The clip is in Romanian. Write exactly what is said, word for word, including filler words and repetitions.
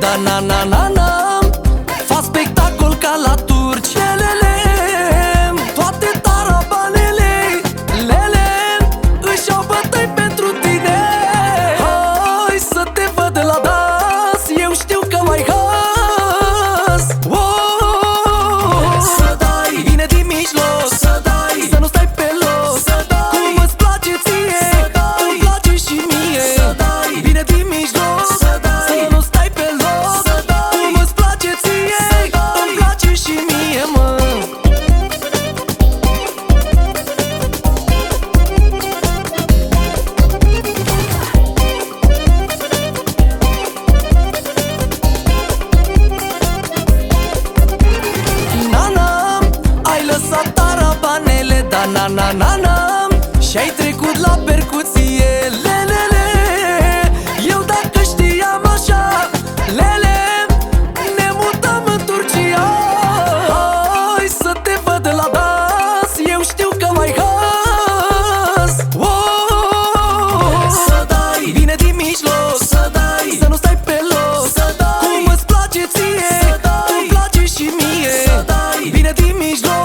da na na na na. Fac spectacol ca la turci, lelele. Toate tarabanele, lele, își au bătăi pentru tine. Hai să te văd la dans, eu știu că mai has. Oh, să dai, vine din mijloc, să dai, să nu stai pe loc, să dai, cum îți place ție, să dai, îmi place și mie, să dai, vine din mijloc, să dai, să nu stai pe loc, să dai, cum îți place ție, să dai, îmi place și mie, mă. Nana, ai lăsat tarabanele, da na na na na, și-ai trecut la percuție, lelele. Eu dacă știam așa, lele, ne mutăm în Turcia. Hai să te văd la dans, eu știu că mai has. Oh, să dai, vine din mijloc, să dai, să nu stai pe loc, să dai, cum îți place ție, să dai, îmi place și mie, să dai, vine din mijloc.